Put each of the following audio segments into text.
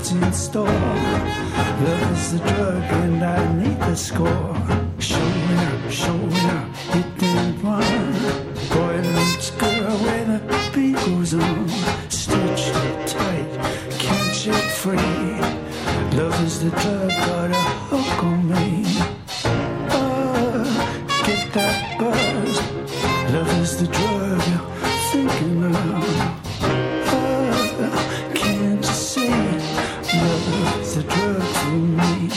what's in store. Love is the drug and I need the score. Showing up, hit and run. Boy meets girl where the beat goes on. Stitched it tight, can't shake free. Love is the drug, got a hook on me. Get that buzz. Love is the drug you're thinking of. Can't you see? Love is the drug for me.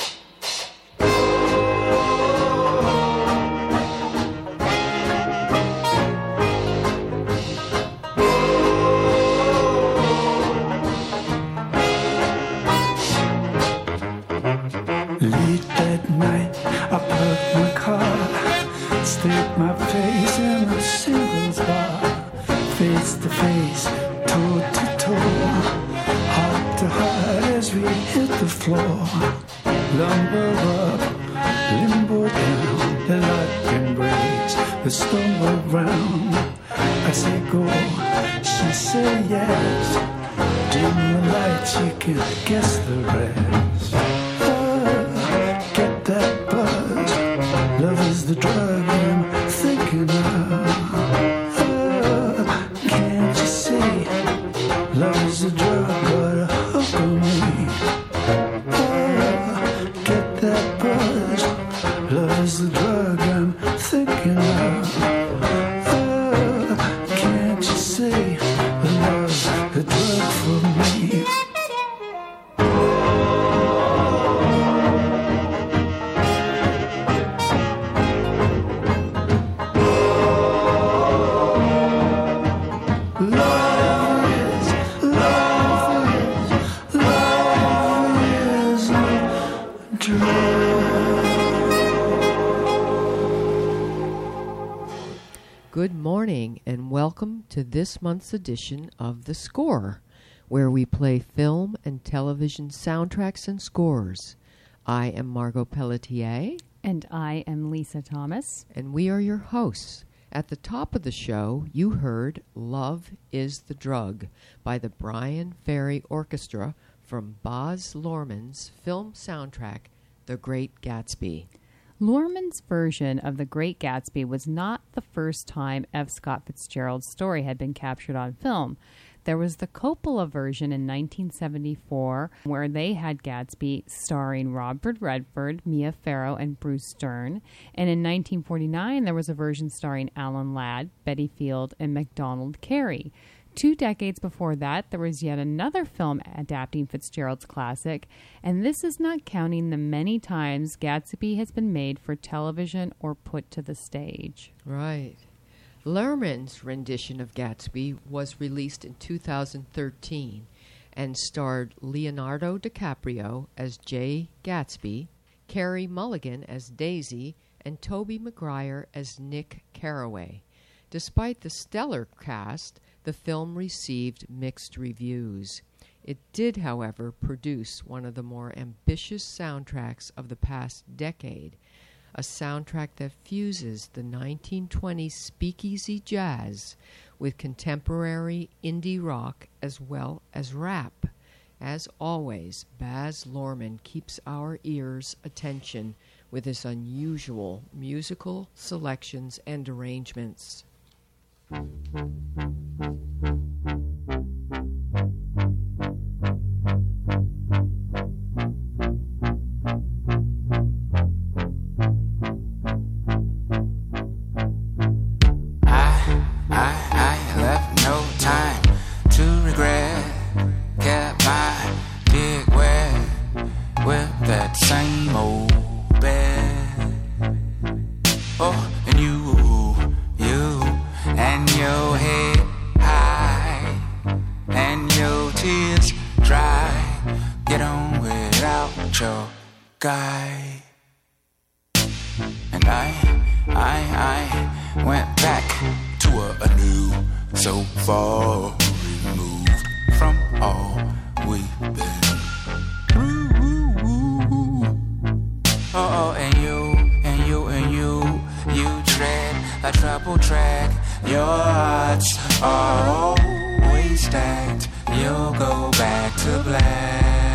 Late that night, I parked my car, staked my face in a singles bar, face to face, toe to toe, heart to heart as we hit the floor. Lumber up, limbo down, the lock embrace, the stumble round. I say go, she say yes. Dim the lights, you can guess the rest. Get that buzz. Love is the drug I'm thinking of. Can't you see? Love is the drug, got a hook on me. Get that buzz. Love is the drug I'm thinking of. Can't you see? Love's the drug for me. Good morning and welcome to this month's edition of The Score, where we play film and television soundtracks and scores. I am Margot Pelletier. And I am Lisa Thomas. And we are your hosts. At the top of the show, you heard Love is the Drug by the Bryan Ferry Orchestra from Baz Luhrmann's film soundtrack, The Great Gatsby. Luhrmann's version of The Great Gatsby was not the first time F. Scott Fitzgerald's story had been captured on film. There was the Coppola version in 1974, where they had Gatsby starring Robert Redford, Mia Farrow, and Bruce Dern. And in 1949, there was a version starring Alan Ladd, Betty Field, and MacDonald Carey. 2 decades before that, there was yet another film adapting Fitzgerald's classic, and this is not counting the many times Gatsby has been made for television or put to the stage. Right. Luhrmann's rendition of Gatsby was released in 2013 and starred Leonardo DiCaprio as Jay Gatsby, Carey Mulligan as Daisy, and Tobey Maguire as Nick Carraway. Despite the stellar cast, the film received mixed reviews. It did, however, produce one of the more ambitious soundtracks of the past decade, a soundtrack that fuses the 1920s speakeasy jazz with contemporary indie rock as well as rap. As always, Baz Luhrmann keeps our ears' attention with his unusual musical selections and arrangements. I left no time to regret. Kept my dick wet with that same old bed. Oh, and you and your head high and your tears dry. Get on without your guy. And I went back to a new, so far removed from all we've been through. Oh, and you tread a trouble track. Your odds are always stacked. You'll go back to black.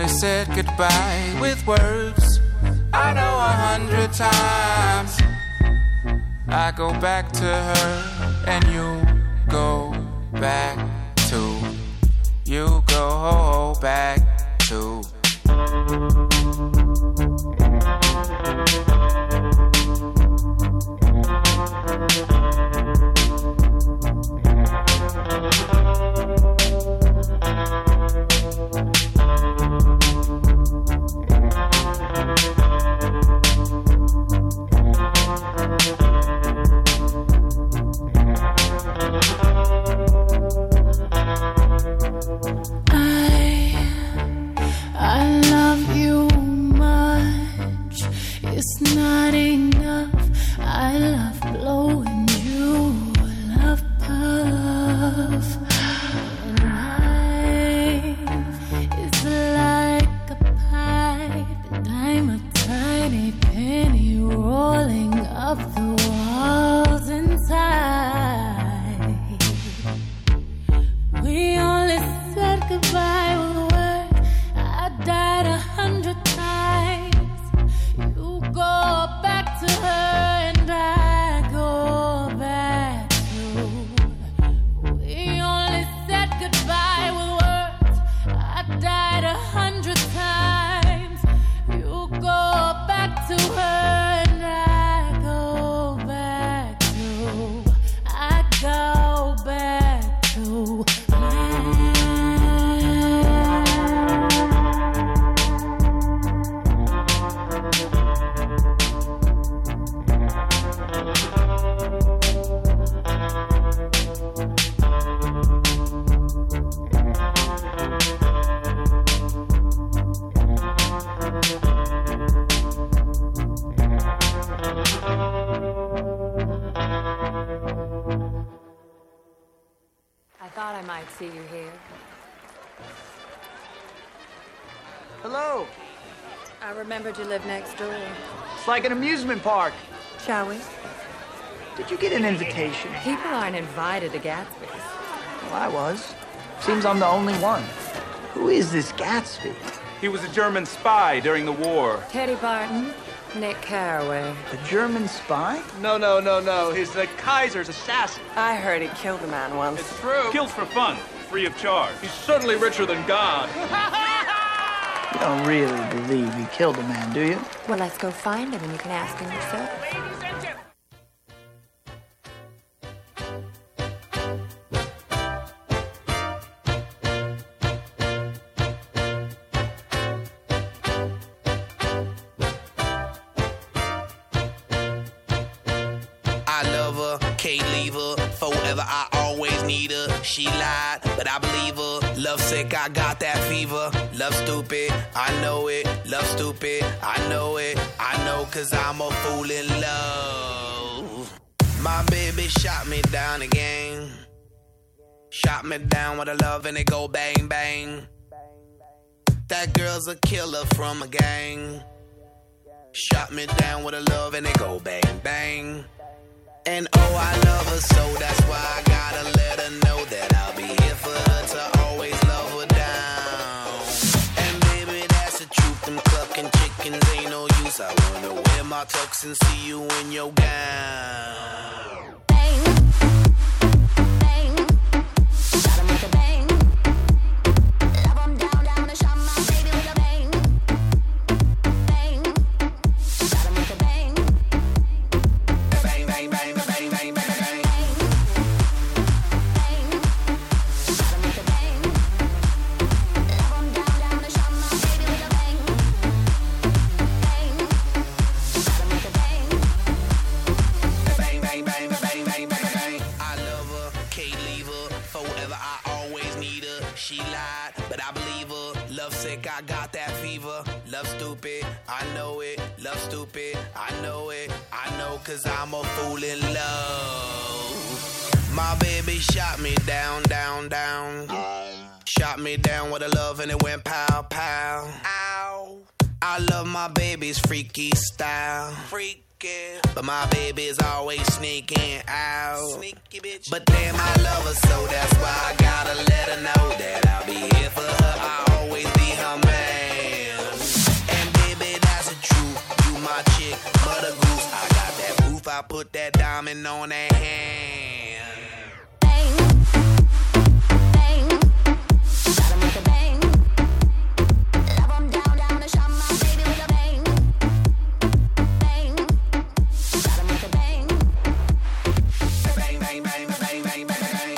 only said goodbye with words. I know 100 times. I go back to her and you go back to. You go back to. I love you much. It's not enough. I love blowing you a love puff. And life is like a pipe, and I'm a tiny penny rolling up the walls inside. We only said goodbye with words. I died 100 times. You go back to her and I go back to. We only said goodbye with words. I died 100 times. You go back to her and I go back to. I go back to. I thought I might see you here. Hello. I remembered you lived next door. It's like an amusement park. Shall we? Did you get an invitation? People aren't invited to Gatsby's. Well, I was. Seems I'm the only one. Who is this Gatsby? He was a German spy during the war. Teddy Barton, Nick Carraway. A German spy? No. He's the Kaiser's assassin. I heard he killed a man once. It's true. Kills for fun, free of charge. He's certainly richer than God. You don't really believe he killed a man, do you? Well, let's go find him and you can ask him yourself. I love her, can't leave her. Forever, I always need her. She lied, but I believe her. Love sick, I got that fever. Love stupid, I know it. Love stupid, I know it. I know, cause I'm a fool in love. My baby shot me down again. Shot me down with a love and it go bang bang. That girl's a killer from a gang. Shot me down with a love and it go bang bang. And oh, I love her so, that's why I gotta let her know that I'll be here for her to always love her down. And baby, that's the truth, them clucking chickens ain't no use. I wanna wear my tux and see you in your gown. Bang, bang, shot him with a bang. Love him down, down and shot my baby with a bang. Bang, shot him with a bang. Bang, bang, bang, bang, bang, bang, bang. She lied, but I believe her. Love sick, I got that fever. Love stupid, I know it. Love stupid, I know it. I know, cause I'm a fool in love. My baby shot me down, down, down. Shot me down with a love and it went pow, pow. Ow. I love my baby's freaky style. Freaky. But my baby's always sneaking out. Sneaky bitch. But damn, I love her so, that's why I gotta let her know that I'll be here for her. I'll always be her man. I put that diamond on that hand. Bang, bang, shot 'em with a bang. Love 'em down, down, and shot my baby with a bang. Bang, shot 'em with a bang. Bang, bang, bang, bang, bang, bang, bang.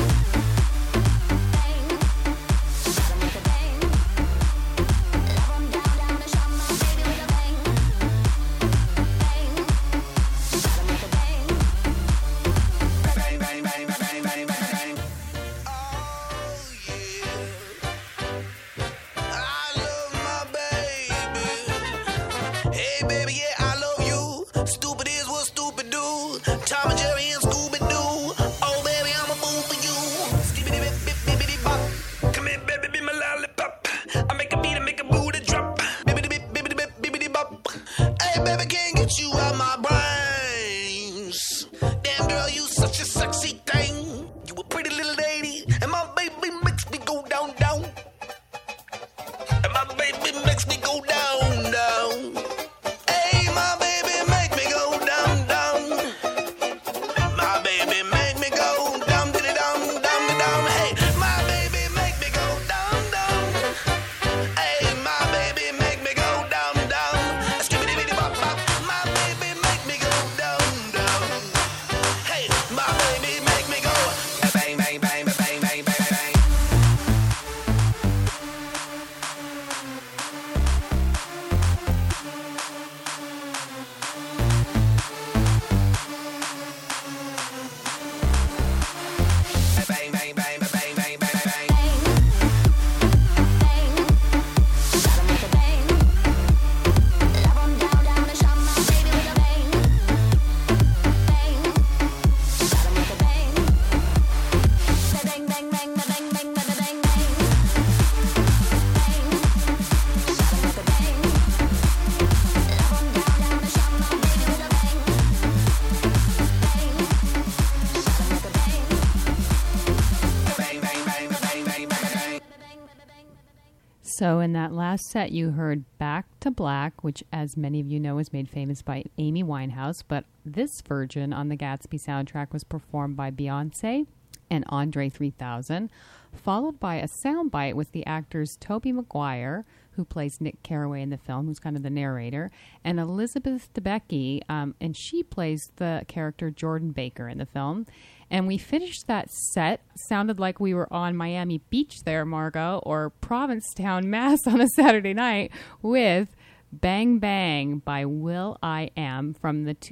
Tom and Jerry and Scooby-Doo. Oh, baby, I'm a fool for you. Skibbity-bip-bip-bip-bity-bop. Come here, baby, be my lollipop. I make a beat and make a booty drop. Bibbidi-bip-bip-bip-bip-bidi-bop. Hey, baby, can't get you out my brains. Damn, girl, you such a sexy thing. You a pretty little lady, and my baby makes me go down, down. And my baby makes me go down, down. Hey, my baby make me go down, down. My baby make me go down, diddy down, down, down. Hey, my baby make me go down, down. Hey, my baby make me go down, down. Skibbity-bitty-bop, bop. My baby make me go down, down. Hey, my baby make me go bang, bang, bang, bang, bang, bang, bang. Bang, bang, bang, bang, bang, bang, bang. Shot 'em with a bang. Love 'em down, down, and shot my baby with a bang. Bang, shot 'em with a bang. Bang, bang, bang, bang, bang, bang, bang, bang. Bang, shot 'em with a bang. Love 'em down, down, and shot my baby with a bang. Bang, shot 'em with a bang. Bang, bang, bang, bang, bang, bang, bang. So in that last set, you heard Back to Black, which, as many of you know, was made famous by Amy Winehouse. But this version on the Gatsby soundtrack was performed by Beyonce and Andre 3000, followed by a soundbite with the actors Tobey Maguire, who plays Nick Carraway in the film, who's kind of the narrator, and Elizabeth Debicki, and she plays the character Jordan Baker in the film. And we finished that set, sounded like we were on Miami Beach there, Margot, or Provincetown, Mass on a Saturday night, with Bang Bang by will.i.am from the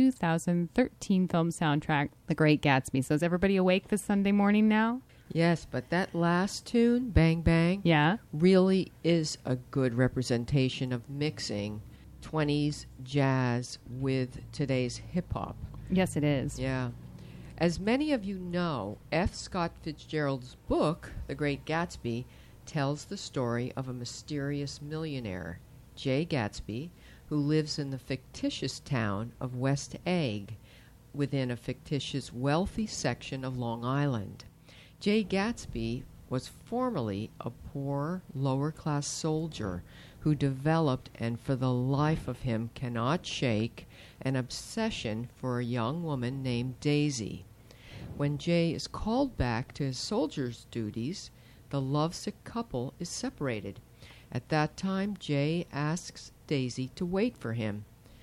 2013 film soundtrack, The Great Gatsby. So is everybody awake this Sunday morning now? Yes, but that last tune, Bang Bang, Yeah. really is a good representation of mixing 20s jazz with today's hip-hop. Yes, it is. Yeah. As many of you know, F. Scott Fitzgerald's book, The Great Gatsby, tells the story of a mysterious millionaire, Jay Gatsby, who lives in the fictitious town of West Egg, within a fictitious wealthy section of Long Island. Jay Gatsby was formerly a poor, lower-class soldier who developed, and for the life of him cannot shake, an obsession for a young woman named Daisy. When Jay is called back to his soldier's duties, the lovesick couple is separated. At that time, Jay asks Daisy to wait for him.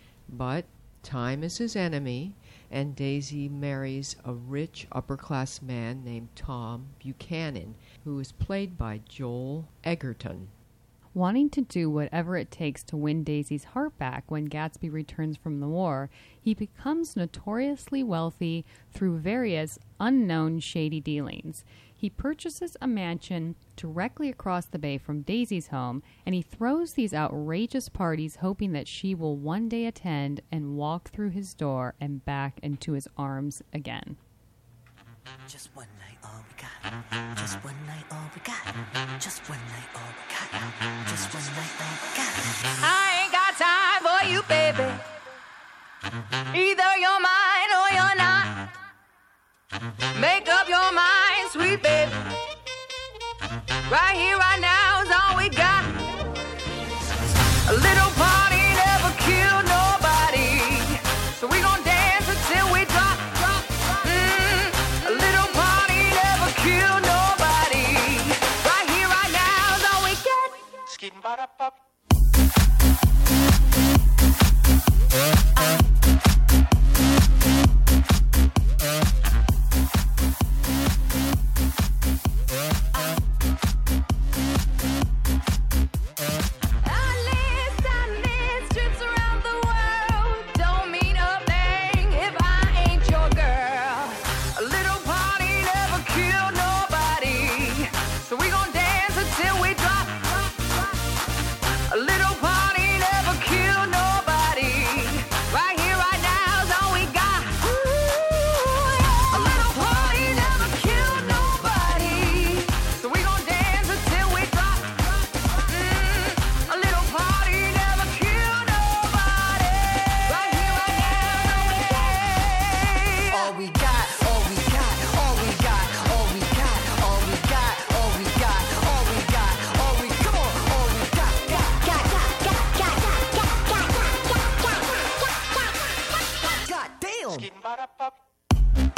But time is his enemy, and Daisy marries a rich upper-class man named Tom Buchanan, who is played by Joel Egerton. Wanting to do whatever it takes to win Daisy's heart back when Gatsby returns from the war, he becomes notoriously wealthy through various unknown shady dealings. He purchases a mansion directly across the bay from Daisy's home, and he throws these outrageous parties hoping that she will one day attend and walk through his door and back into his arms again. Just one night, all we got. Just one night, all we got. Just one night, all we got. Just one night, all we got. I ain't got time for you, baby. Either you're mine or you're not. Make up your mind, sweet baby. Right here, right now is all we got. A little party never killed nobody, so we gon' dance until Trips around the world don't mean a thing if I ain't your girl. A little party never killed nobody, so we gon' dance until we drop. A little party never killed nobody. Right here, right now is all we got. A little party never killed nobody, so we gon' dance until we drop. A little party never killed nobody. Right here, right now, All we got, all we got, all we got, all we got, all we got, all we got, all we got, all we come on, all we got, God damn.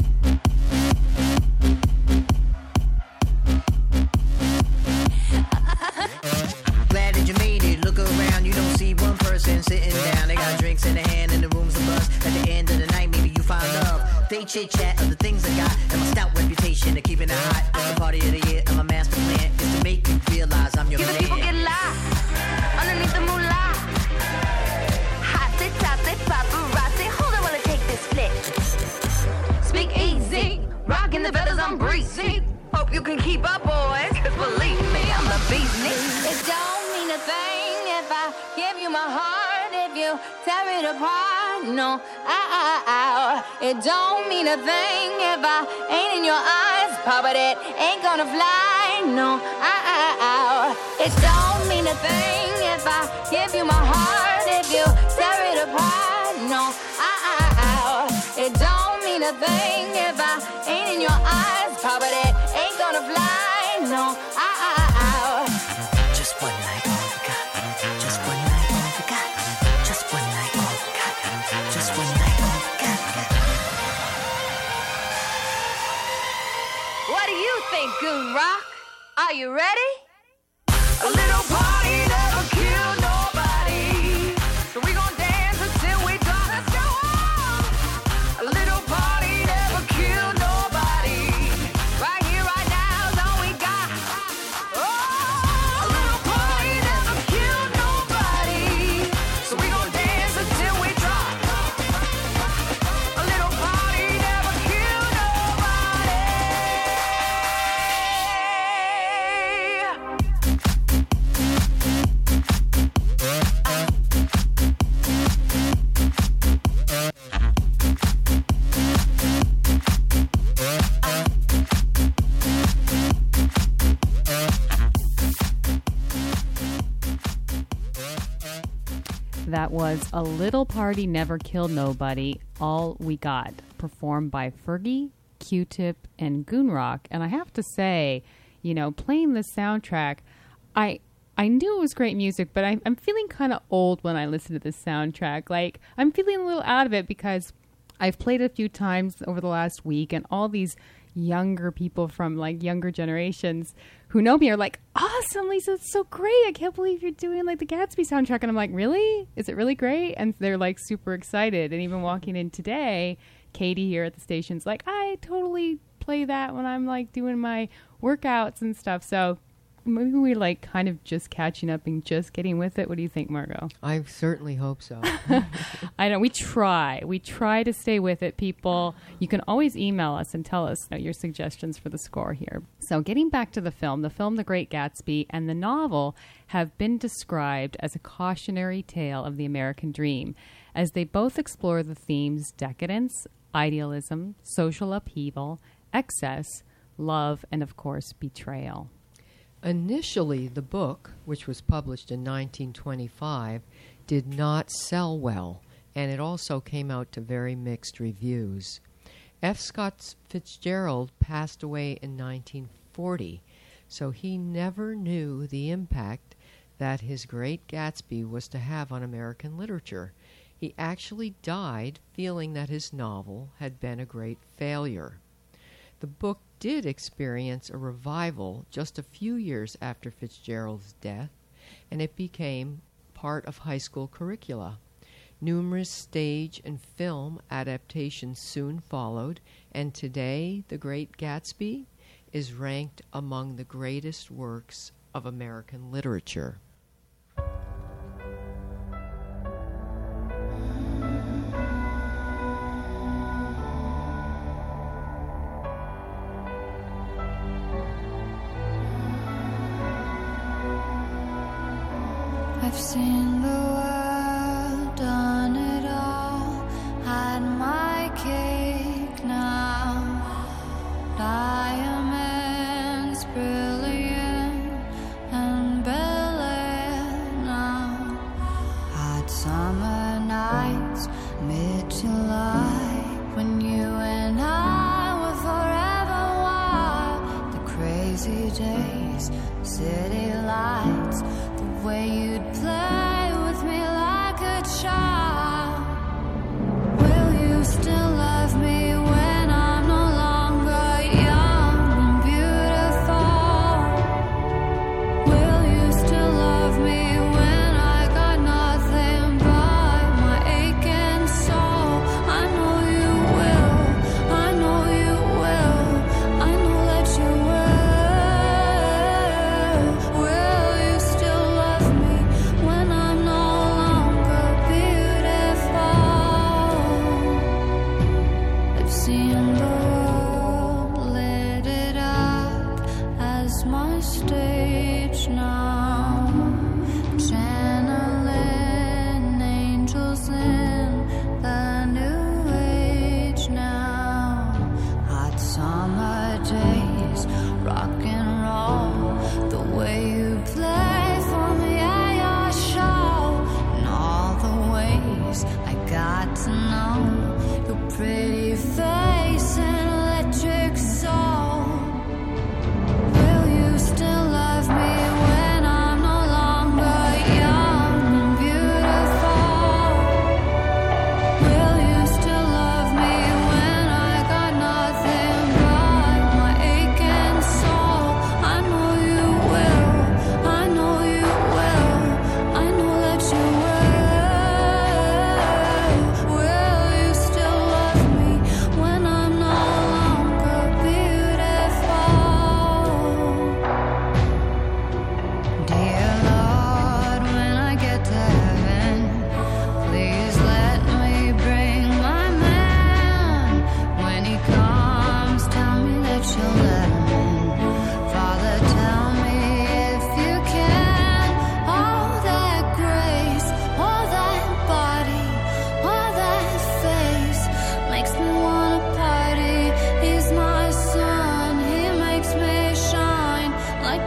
Glad that you made it. Look around, you don't see one person sitting down. They got drinks in their hand and the room's a buzz. At the end of the night, maybe you find love. They chit chat of the things I got and my stout reputation of keeping it hot. It's the party of the year and my master plan is to make you realize I'm your give the man. people get lost underneath the moolah. Hot it, top it, paparazzi. Hold on while I take this flick. Speak easy, rocking the feathers, I'm breezy. Hope you can keep up, boys, cause believe me, I'm the beast. It don't mean a thing if I give you my heart, if you tear it apart. No, it don't mean a thing if I ain't in your eyes, but it ain't gonna fly. No, it don't mean a thing if I give you my heart, if you tear it apart. No, it don't mean a thing if I ain't in your eyes, but it ain't gonna fly. No, Just one night, all we got. Just one night, all we got. Just one night, all we got. Just one night, all we got. what do you think, Goon Rock? Are you ready? A little party never killed nobody, so we gon' dance until we drop. Let's go on. A little party never killed nobody. Right here, right now is all we got. Oh, a little party never killed nobody, so we gon' dance until we drop. A little party never killed nobody. That was A Little Party Never Killed Nobody, All We Got, performed by Fergie, Q-Tip, and Goonrock. And I have to say, you know, playing this soundtrack, I knew it was great music, but I'm feeling kind of old when I listen to this soundtrack. Like, I'm feeling a little out of it because I've played it a few times over the last week, and all these younger people from like younger generations who know me are like, awesome, Lisa, it's so great. I can't believe you're doing like the Gatsby soundtrack. And I'm like, really? Is it really great? And they're like super excited. And even walking in today, Katie here at the station's like, I totally play that when I'm like doing my workouts and stuff. So maybe we're like kind of just catching up and just getting with it. What do you think, Margot? I certainly hope so. I know we try to stay with it, people. You can always email us and tell us your suggestions for the score here. So getting back to the film The Great Gatsby and the novel have been described as a cautionary tale of the American dream, as they both explore the themes decadence, idealism, social upheaval, excess, love, and of course betrayal. Initially, the book, which was published in 1925, did not sell well, and it also came out to very mixed reviews. F. Scott Fitzgerald passed away in 1940, so he never knew the impact that his Great Gatsby was to have on American literature. He actually died feeling that his novel had been a great failure. The book did experience a revival just a few years after Fitzgerald's death, and it became part of high school curricula. Numerous stage and film adaptations soon followed, and today The Great Gatsby is ranked among the greatest works of American literature. I've seen the world, done it all, had my cake now. Diamonds brilliant and Bel Air now. Hot summer nights, mid-July, when you and I were forever wild. The crazy days, city lights, the way you'd play with me like a child. Will you still love me when I'm no longer young and beautiful? Will you still love me when I got nothing but my aching soul? I know you will, I know you will, I know that you will. Will you still love me when I'm no longer beautiful? I've seen the world, lit it up as my stage now. Channeling angels in the new age now. Hot summer days, rock and roll, the way you play for me at your show, and all the ways I got to know your pretty face and electric soul. Will you still love me when I'm no longer young and beautiful? Will you still love me when I got nothing but my aching soul? I know you will, I know you will, I know that you will. Will you still love me when I'm no longer beautiful? Dear Lord, when I get to heaven, please let me bring my man. When he comes, tell me that you'll let him in. Father, tell me if you can. All that grace, all that body, all that face makes me wanna party. He's my sun, he makes me shine like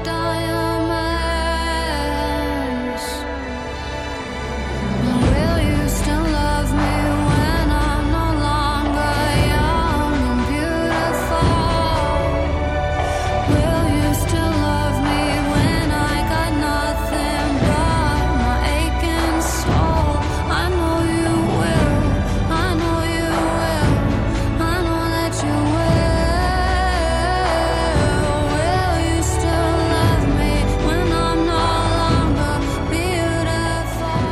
diamonds. Will you still love me when I'm no longer young and beautiful? Will you still love me when I got nothing but my aching soul? I know you will, I know you will, I know that you will. Will you still love me when I'm no longer beautiful?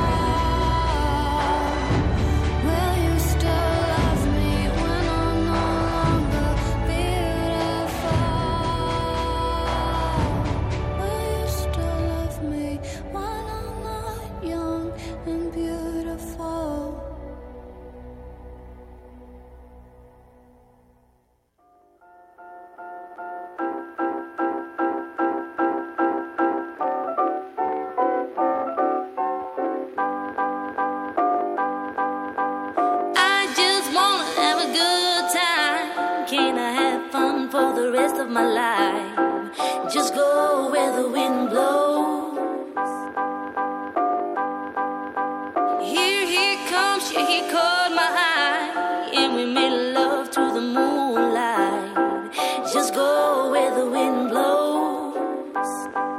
Will you still love me when I'm no longer beautiful? Will you still love me when I'm not young and beautiful? I just wanna have a good time. Can I have fun for the rest of my life? Just go where the wind blows. Here comes, yeah, he caught my eye, and we made love to the moonlight. Just go where the wind blows.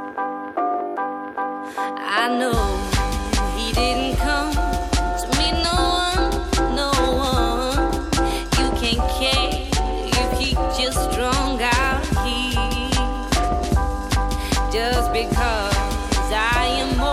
I know he didn't come to meet no one. You can't care if he just strung out here. Just because I am more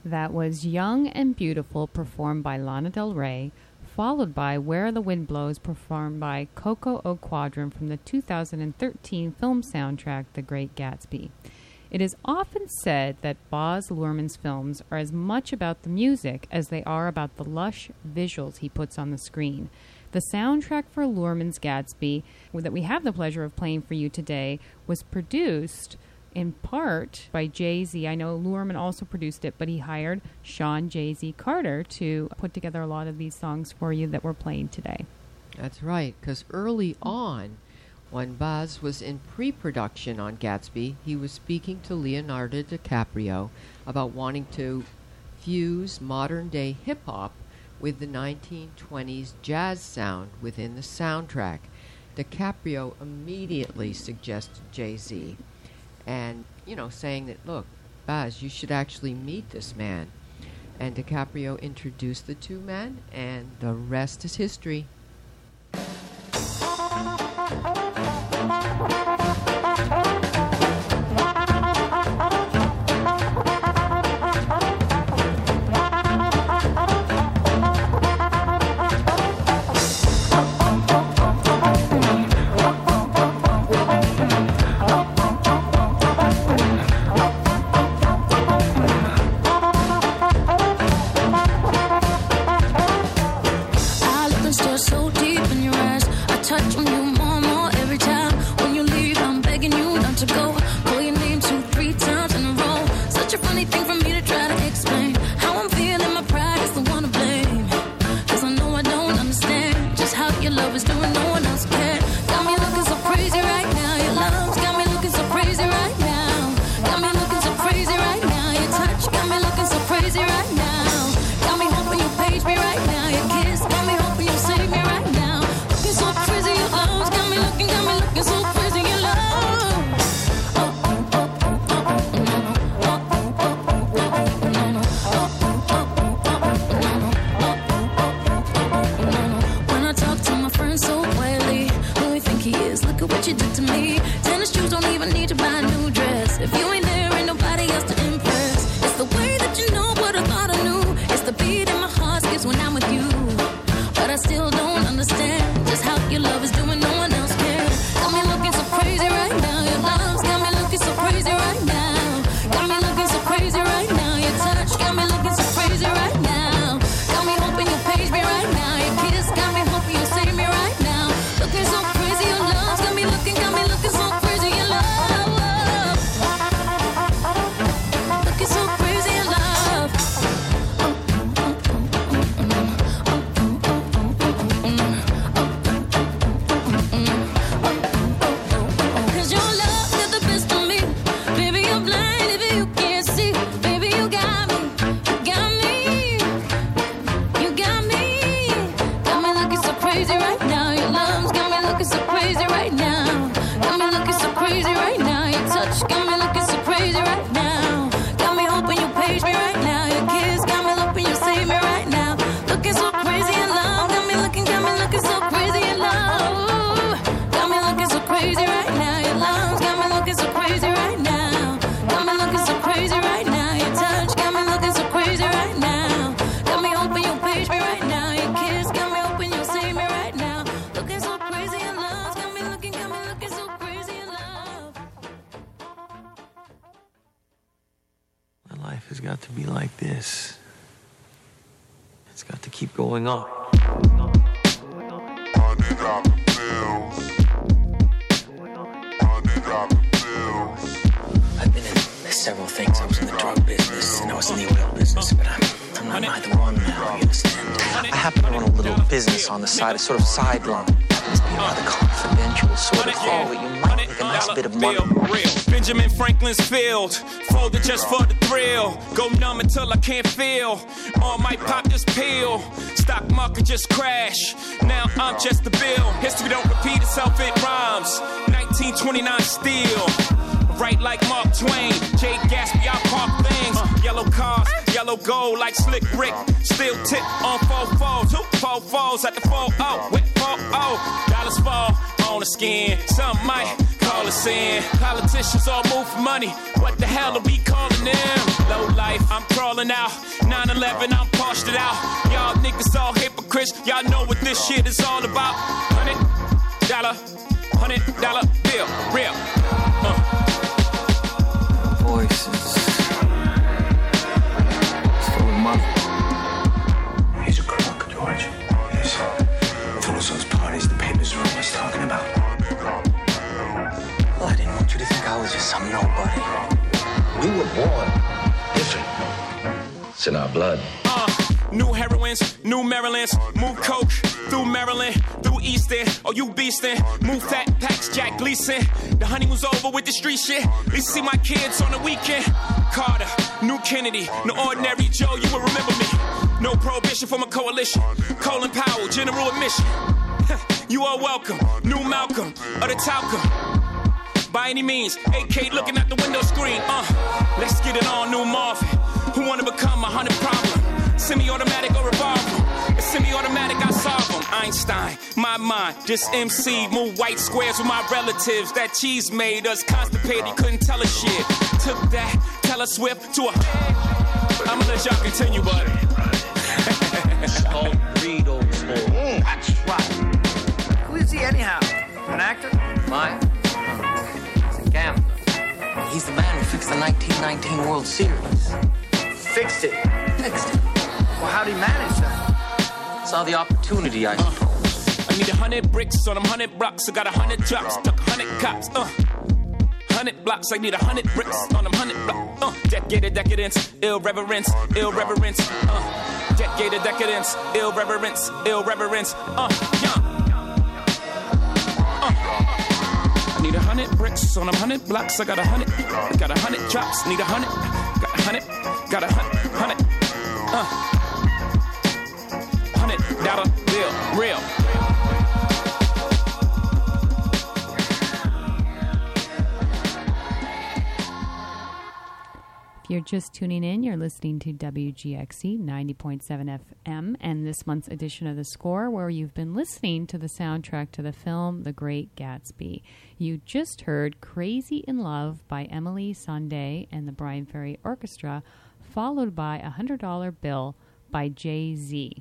That was Young and Beautiful, performed by Lana Del Rey, followed by Where the Wind Blows, performed by Coco O'Quadron from the 2013 film soundtrack, The Great Gatsby. It is often said that Baz Luhrmann's films are as much about the music as they are about the lush visuals he puts on the screen. The soundtrack for Luhrmann's Gatsby, that we have the pleasure of playing for you today, was produced in part by Jay-Z. I know Luhrmann also produced it, but he hired Sean Jay-Z Carter to put together a lot of these songs for you that we're playing today. That's right, because early on, when Baz was in pre-production on Gatsby, he was speaking to Leonardo DiCaprio about wanting to fuse modern-day hip-hop with the 1920s jazz sound within the soundtrack. DiCaprio immediately suggested Jay-Z, and, saying that, look, Baz, you should actually meet this man. And DiCaprio introduced the two men, and the rest is history. Life has got to be like this. It's got to keep going on. I've been in several things. I was in the drug business and I was in the oil business, but I'm not either one now, you understand? I happen to run a little business on the side, a sort of sideline. Happens to be a rather confidential sort of haul that you might make a nice bit of money. Benjamin Franklin's field, folded just for the thrill. Go numb until I can't feel. Or might pop this pill. Stock market just crash. Now I'm just a bill. History don't repeat itself, it rhymes. 1929 steel. Right like Mark Twain. Jay Gatsby, I park things. Yellow cars, yellow gold like Slick Rick. Still tip on 4-4s. 4-4s at the 4-0. With 4-0. Dollars fall on the skin. Some might call us in. Politicians all move for money. What the hell are we calling them? Low life, I'm crawling out. 9/11, I'm parched it out. Y'all niggas all hypocrites. Y'all know what this shit is all about. $100 bill, real. Voices. It's full of mother. He's a crook, George. Yes. Full of those parties the papers are always talking about. Well, I didn't want you to think I was just some nobody. We were born different. It's in our blood. New heroines, new Marylands. Move coke through Maryland, through Easton. Oh, you beastin'. Move fat packs, Jack Gleason. The honeymoon's over with the street shit. At least see my kids on the weekend. Carter, new Kennedy. No ordinary Joe, you will remember me. No prohibition from a coalition. Colin Powell, general admission. You are welcome. New Malcolm, or the Talcum. By any means, AK looking at the window screen. Let's get it on, new Marvin. Who wanna become 100 problem? Semi-automatic or revolver? It's semi-automatic, I solve them. Einstein, my mind, just MC. Move white squares with my relatives. That cheese made us constipated, couldn't tell us shit. Took that Taylor Swift to a... I'ma let y'all continue, buddy. That's right. Who is he anyhow? An actor? Mine? He's a gambler. He's the man who fixed the 1919 World Series. Fixed it. Fixed it. Well, how'd he manage that? Saw the opportunity, I suppose. I need 100 bricks on them 100 blocks. I got 100 drops, stuck 100 cops. 100 blocks, I need 100 bricks on them 100 blocks. Decade decadence, irreverence, irreverence. Decade of decadence, irreverence, irreverence. Young. I need 100 bricks on them 100 blocks. I got 100, got 100 drops. Need 100, got 100, got 100. $100 bill, real. If you're just tuning in, you're listening to WGXC 90.7 FM and this month's edition of The Score, where you've been listening to the soundtrack to the film The Great Gatsby. You just heard Crazy in Love by Emily Sandé and the Bryan Ferry Orchestra, followed by $100 Bill by Jay-Z.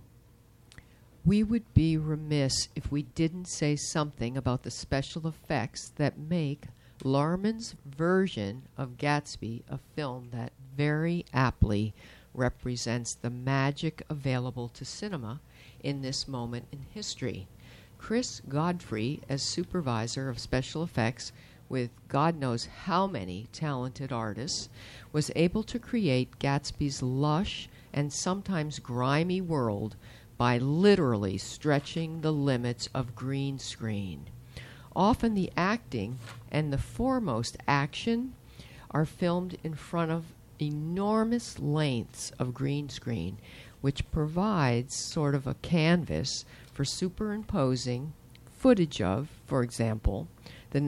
We would be remiss if we didn't say something about the special effects that make Luhrmann's version of Gatsby a film that very aptly represents the magic available to cinema in this moment in history. Chris Godfrey, as supervisor of special effects with God knows how many talented artists, was able to create Gatsby's lush and sometimes grimy world by literally stretching the limits of green screen. Often the acting and the foremost action are filmed in front of enormous lengths of green screen, which provides sort of a canvas for superimposing footage of, for example, the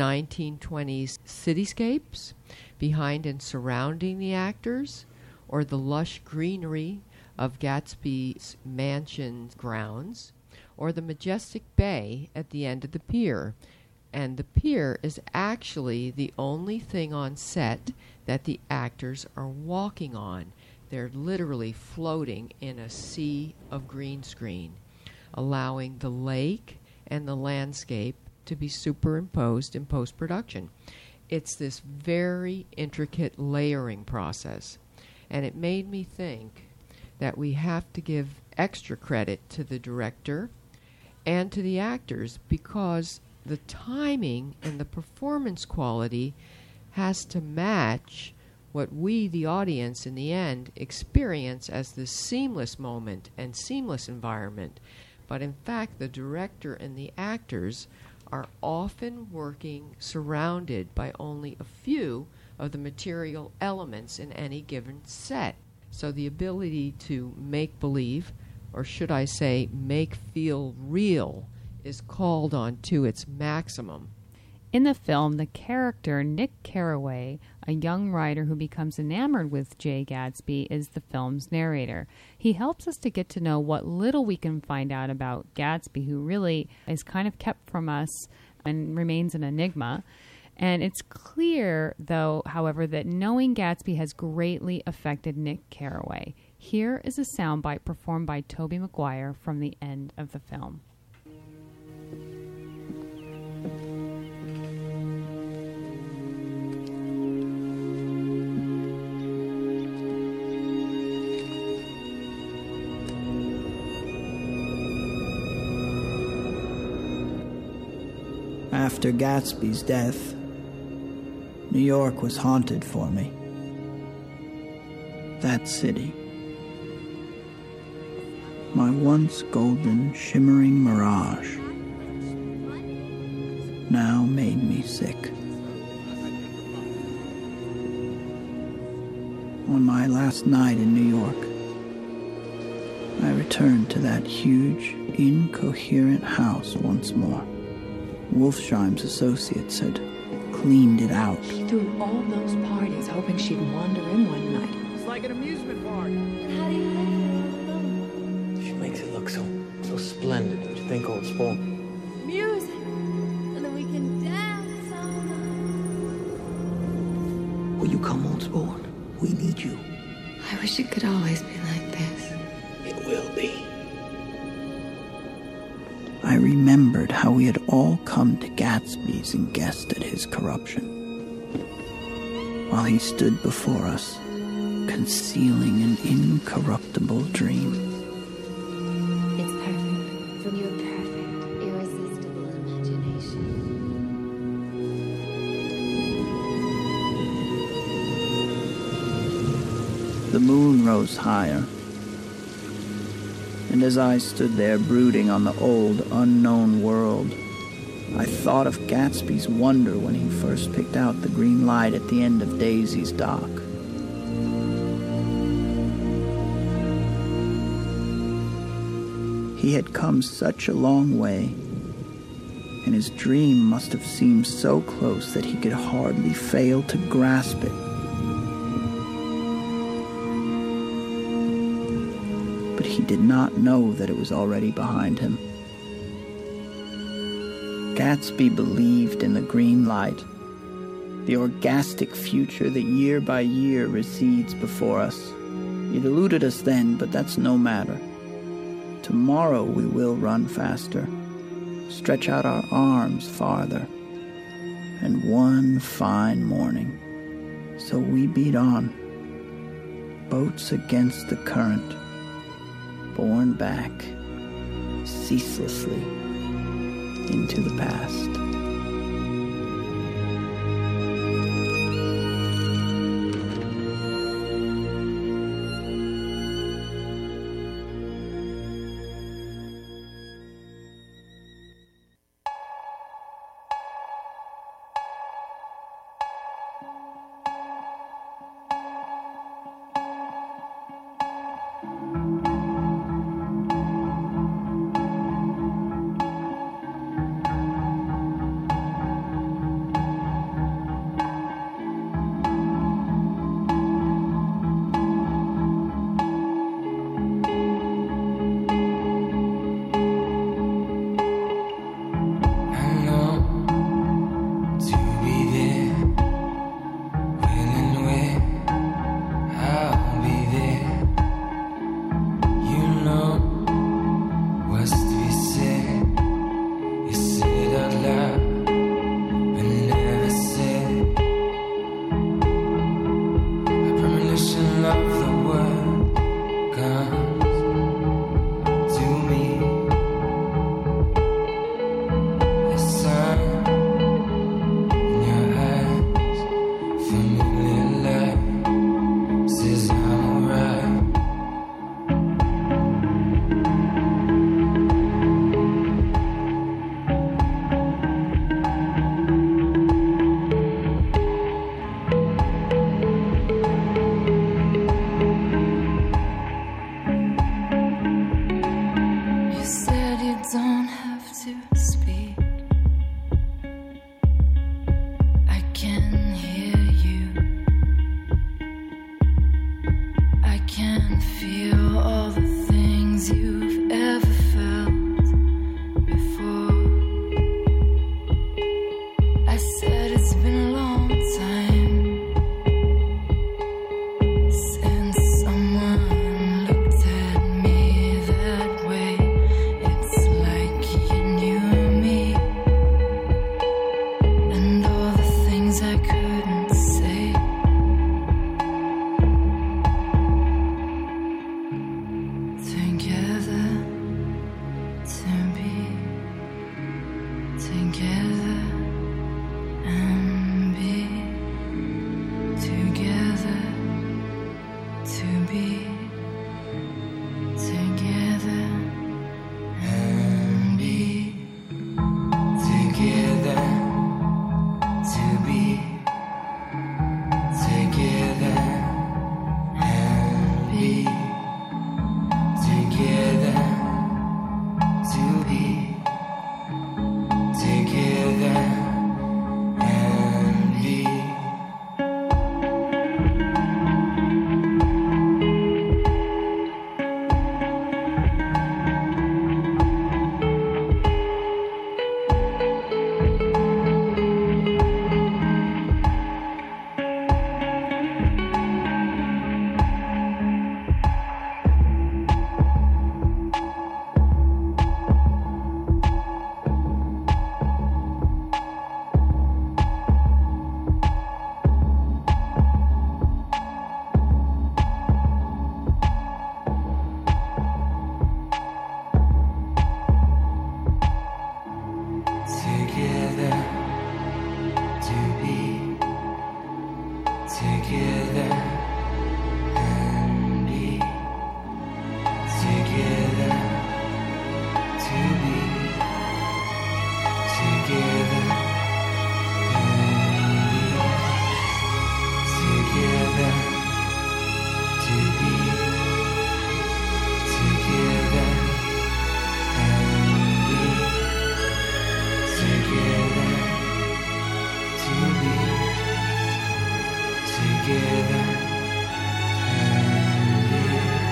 1920s cityscapes behind and surrounding the actors, or the lush greenery of Gatsby's mansion grounds, or the majestic bay at the end of the pier. And the pier is actually the only thing on set that the actors are walking on. They're literally floating in a sea of green screen, allowing the lake and the landscape to be superimposed in post-production. It's this very intricate layering process, and it made me think that we have to give extra credit to the director and to the actors, because the timing and the performance quality has to match what we, the audience, in the end, experience as this seamless moment and seamless environment. But in fact, the director and the actors are often working surrounded by only a few of the material elements in any given set. So the ability to make believe, or should I say make feel real, is called on to its maximum. In the film, the character Nick Carraway, a young writer who becomes enamored with Jay Gatsby, is the film's narrator. He helps us to get to know what little we can find out about Gatsby, who really is kind of kept from us and remains an enigma. And it's clear, though, however, that knowing Gatsby has greatly affected Nick Carraway. Here is a soundbite performed by Tobey Maguire from the end of the film. After Gatsby's death, New York was haunted for me. That city, my once golden, shimmering mirage, now made me sick. On my last night in New York, I returned to that huge, incoherent house once more. Wolfsheim's associates had cleaned it out. He threw all those parties hoping she'd wander in one night. It's like an amusement park. How do you like it? She makes it look so splendid, don't you think, Old Sport? Music. And then we can dance all night. Will you come, Old Sport? We need you. I wish it could always be like this. It will be. I remembered how we had all come to Gatsby's and guessed at his corruption, while he stood before us, concealing an incorruptible dream. It's perfect. From your perfect, irresistible imagination. The moon rose higher, and as I stood there brooding on the old, unknown world, I thought of Gatsby's wonder when he first picked out the green light at the end of Daisy's dock. He had come such a long way, and his dream must have seemed so close that he could hardly fail to grasp it. But he did not know that it was already behind him. Gatsby believed in the green light, the orgastic future that year by year recedes before us. It eluded us then, but that's no matter. Tomorrow we will run faster, stretch out our arms farther, and one fine morning, so we beat on, boats against the current, borne back ceaselessly into the past. It's been together and be together to be together and be together to be together and be together to be together and be. Together to be together and be together to be together and be together to be together and be together to be together and be.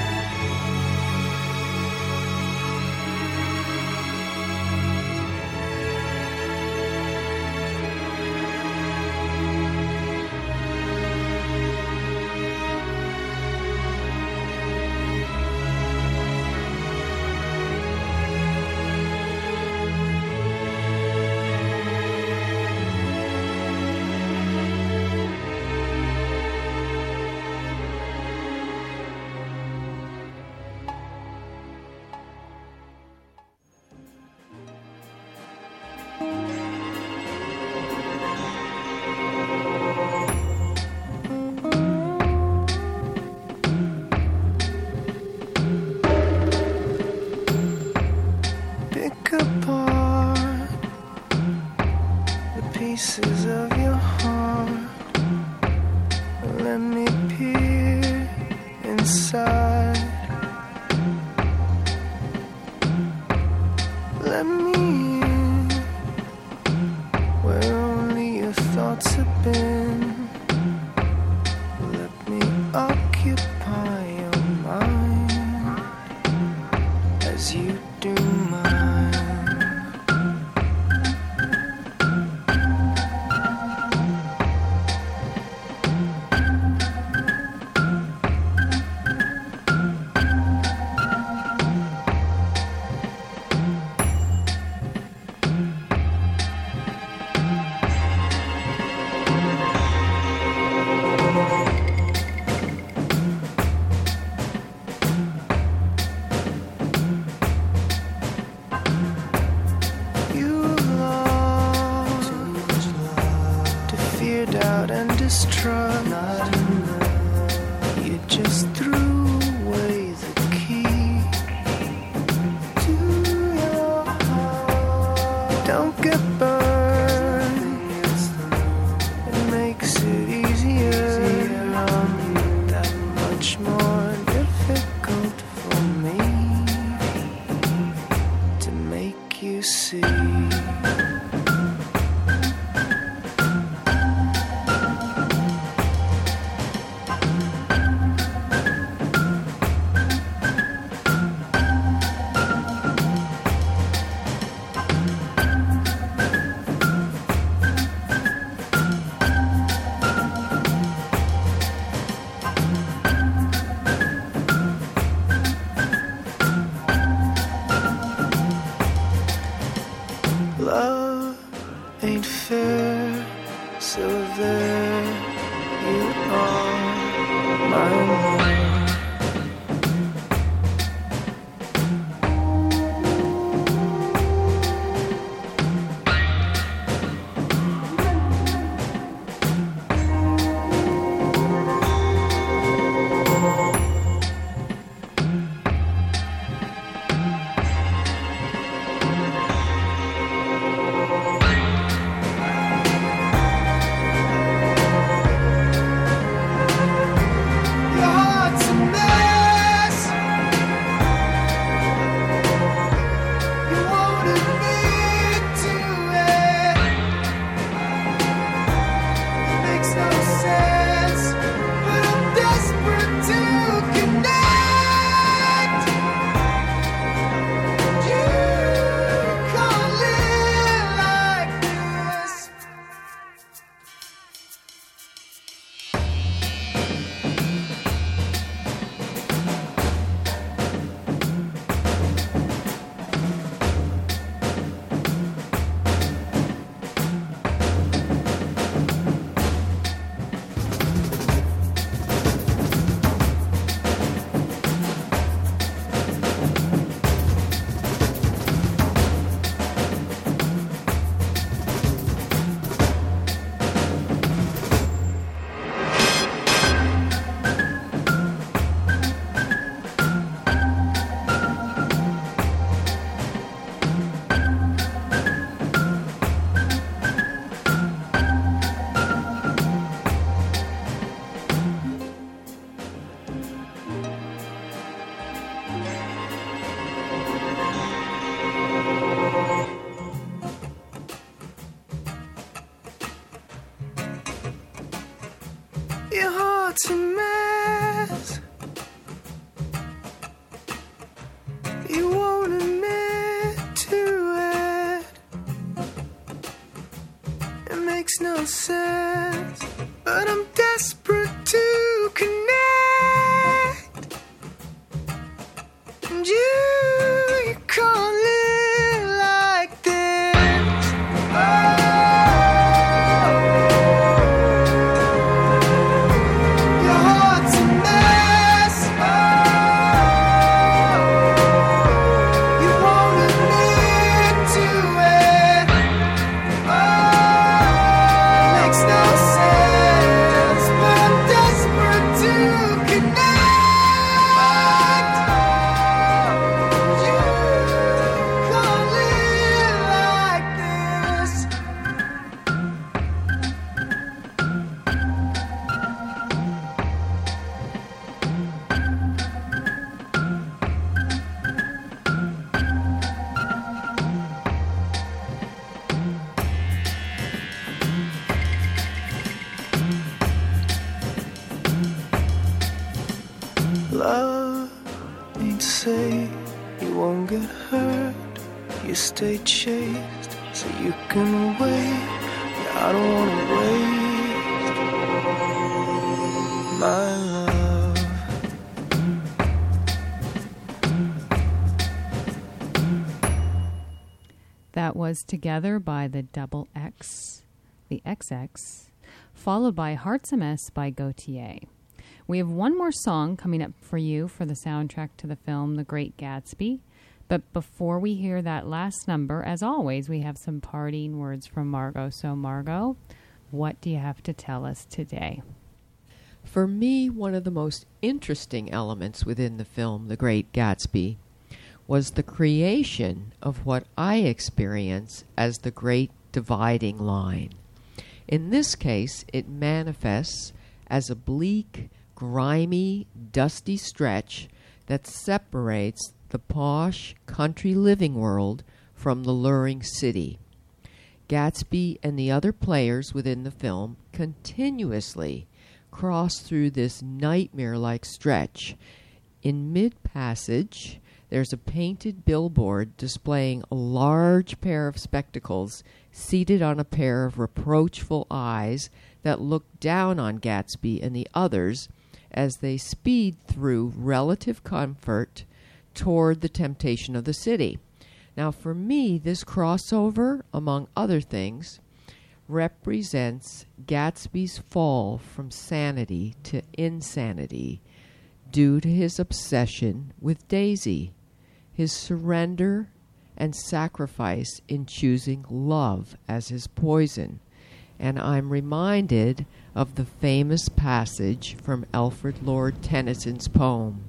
Pick apart the pieces of your heart. Let me peer inside. Let me in where only your thoughts have been. Let me occupy your mind as you do mine. You love to fear, doubt, and distrust. Not enough. You just threw away the key to your heart. Don't get burned. It makes it easier. That much more difficult for me to make you see. Love ain't fair, so there you are, my love. heart's a mess. You won't admit to it. It makes no sense, but I'm desperate to connect. And you can't live like this. Your heart's a mess. You won't admit to it. Makes no sense, but I'm desperate to connect. You can't live like this. Love ain't safe, you won't get hurt. You stay chaste so you can wait. I don't wanna waste my love. That was Together by the Double X, the XX, followed by Heart's a Mess by Gautier. We have one more song coming up for you for the soundtrack to the film The Great Gatsby. But before we hear that last number, as always, we have some parting words from Margot. So, Margot, what do you have to tell us today? For me, one of the most interesting elements within the film The Great Gatsby was the creation of what I experience as the Great Dividing Line. In this case, it manifests as a bleak, grimy, dusty stretch that separates the posh country living world from the luring city. Gatsby and the other players within the film continuously cross through this nightmare-like stretch. In mid-passage, there's a painted billboard displaying a large pair of spectacles seated on a pair of reproachful eyes that look down on Gatsby and the others as they speed through relative comfort toward the temptation of the city. Now, for me, this crossover, among other things, represents Gatsby's fall from sanity to insanity due to his obsession with Daisy, his surrender and sacrifice in choosing love as his poison. And I'm reminded of the famous passage from Alfred Lord Tennyson's poem,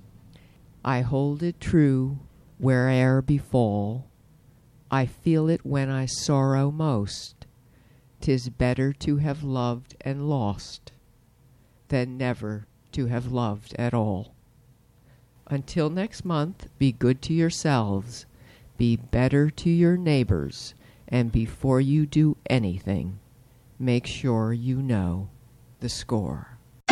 I hold it true where'er befall, I feel it when I sorrow most, 'tis better to have loved and lost than never to have loved at all. Until next month, be good to yourselves, be better to your neighbors, and before you do anything, make sure you know the score.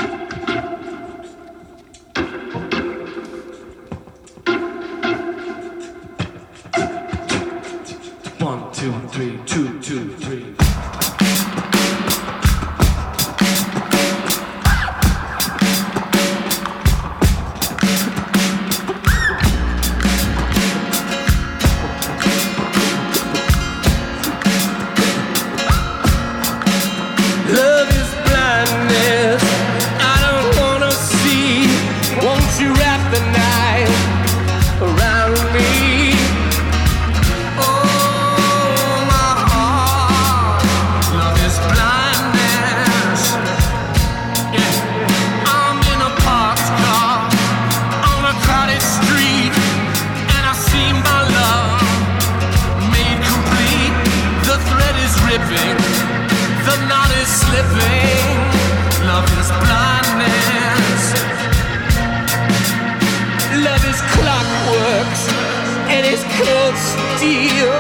1, 2, 3, 2, 2, 3. Love is blindness, I don't wanna see. Won't you wrap the night around me? Oh, my heart, love is blindness. Yeah, I'm in a parked car on a crowded street, and I see my love made complete. The thread is ripping, the knot is slipping, love is blindness. Love is clockworks, and it's cold steel.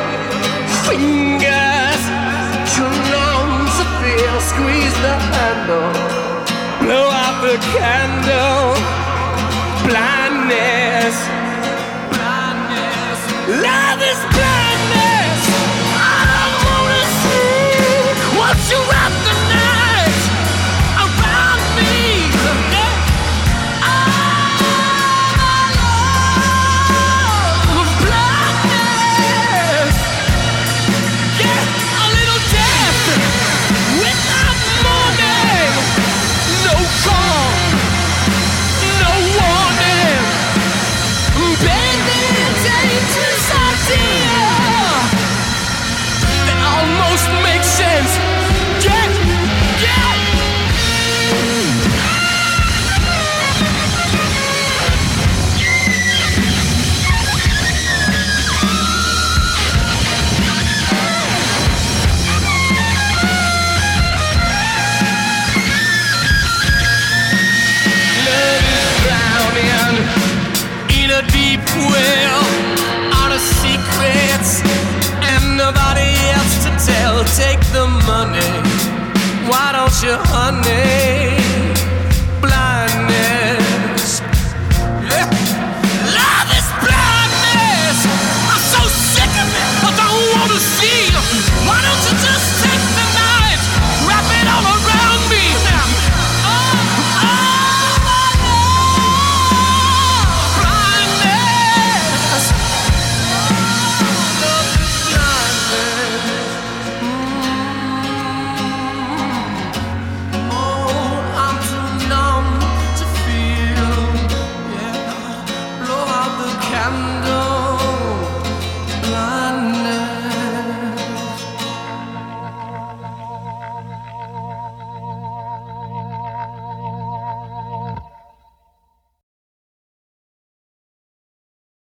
Fingers too numb to feel, squeeze the handle, blow out the candle. Blindness. Love is blindness. I wanna see what you wrap the night around me. Blindness. Yeah, a little death without morning. No call, no warning. Baby, dangerous idea that almost makes sense. Yeah, yeah. Love is drowning in a deep well.